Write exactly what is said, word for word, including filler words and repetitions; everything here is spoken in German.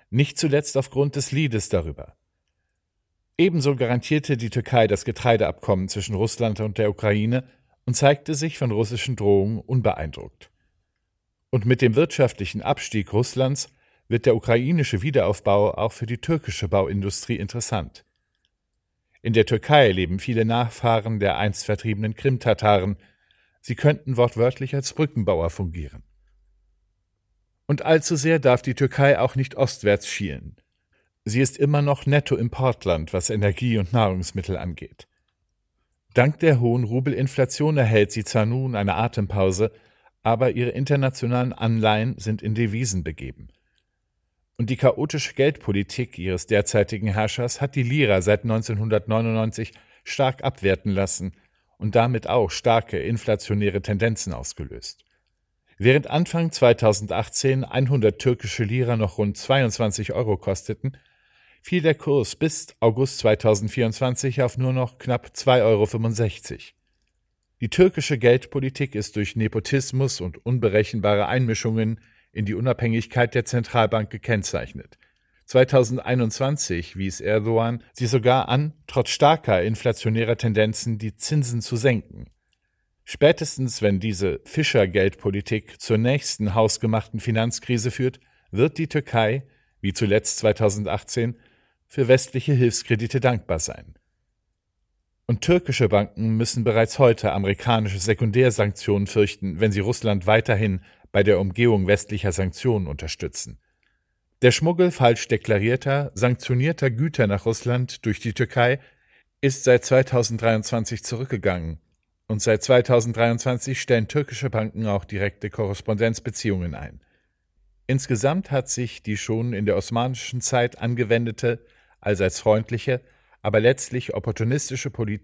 nicht zuletzt aufgrund des Liedes darüber. Ebenso garantierte die Türkei das Getreideabkommen zwischen Russland und der Ukraine und zeigte sich von russischen Drohungen unbeeindruckt. Und mit dem wirtschaftlichen Abstieg Russlands wird der ukrainische Wiederaufbau auch für die türkische Bauindustrie interessant. In der Türkei leben viele Nachfahren der einst vertriebenen Krimtataren. Sie könnten wortwörtlich als Brückenbauer fungieren. Und allzu sehr darf die Türkei auch nicht ostwärts schielen. Sie ist immer noch Nettoimportland, was Energie und Nahrungsmittel angeht. Dank der hohen Rubelinflation erhält sie zwar nun eine Atempause, aber ihre internationalen Anleihen sind in Devisen begeben. Und die chaotische Geldpolitik ihres derzeitigen Herrschers hat die Lira seit neunzehnhundertneunundneunzig stark abwerten lassen und damit auch starke inflationäre Tendenzen ausgelöst. Während Anfang zweitausendachtzehn hundert türkische Lira noch rund zweiundzwanzig Euro kosteten, fiel der Kurs bis August zweitausendvierundzwanzig auf nur noch knapp zwei Euro fünfundsechzig. Die türkische Geldpolitik ist durch Nepotismus und unberechenbare Einmischungen in die Unabhängigkeit der Zentralbank gekennzeichnet. zweitausendeinundzwanzig wies Erdogan sie sogar an, trotz starker inflationärer Tendenzen die Zinsen zu senken. Spätestens wenn diese Fischer-Geldpolitik zur nächsten hausgemachten Finanzkrise führt, wird die Türkei, wie zuletzt zweitausendachtzehn, für westliche Hilfskredite dankbar sein. Und türkische Banken müssen bereits heute amerikanische Sekundärsanktionen fürchten, wenn sie Russland weiterhin bei der Umgehung westlicher Sanktionen unterstützen. Der Schmuggel falsch deklarierter, sanktionierter Güter nach Russland durch die Türkei ist seit zweitausenddreiundzwanzig zurückgegangen und seit zweitausenddreiundzwanzig stellen türkische Banken auch direkte Korrespondenzbeziehungen ein. Insgesamt hat sich die schon in der osmanischen Zeit angewendete, allseits freundliche, aber letztlich opportunistische Politik